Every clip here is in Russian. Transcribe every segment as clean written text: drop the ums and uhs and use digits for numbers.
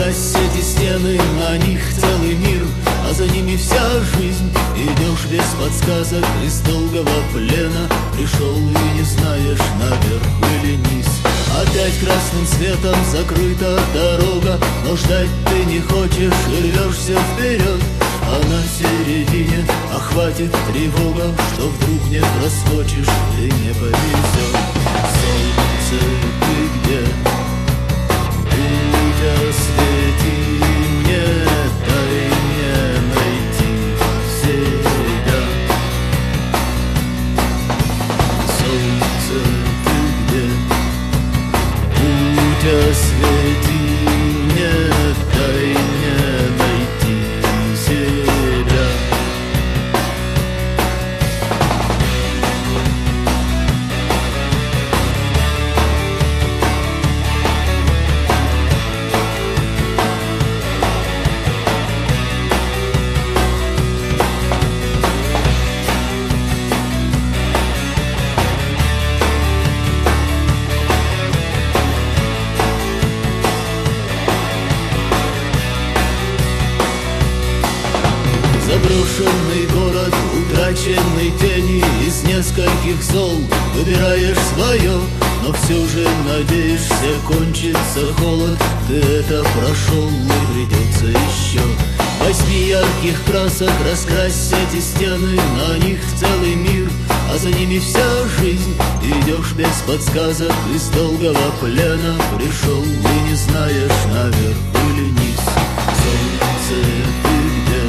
Раскрась эти стены, на них целый мир, а за ними вся жизнь. Идешь без подсказок из долгого плена, пришел и не знаешь, наверх или низ. Опять красным светом закрыта дорога, но ждать ты не хочешь и рвешься вперед. А на середине охватит тревога, что вдруг не проскочишь и не повезет. Солнце, ты где? Путь освети мне, дай мне найти себя. Солнце, ты где? Путь освети мне, дай мне найти себя. Заброшенный город, утраченный тени, из нескольких зол выбираешь свое, но все же надеешься, кончится холод. Ты это прошел и придется еще. Возьми ярких красок, раскрась эти стены, на них целый мир, а за ними вся жизнь. Идешь без подсказок из долгого плена, пришел и не знаешь, наверх или низ. Солнце, ты где?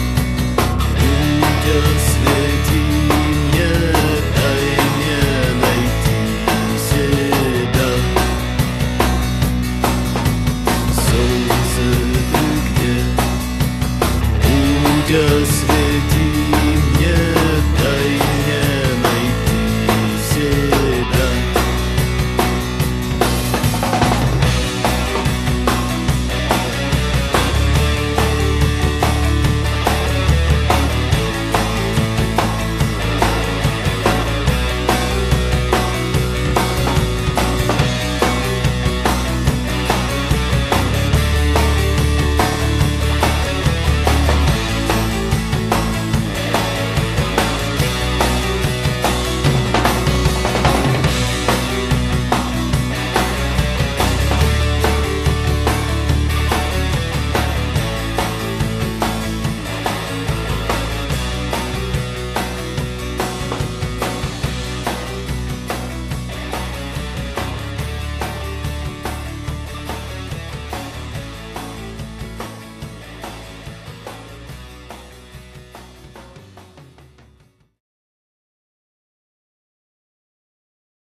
Освети мне, дай мне найти себя. Солнце, ты где? Путь освети.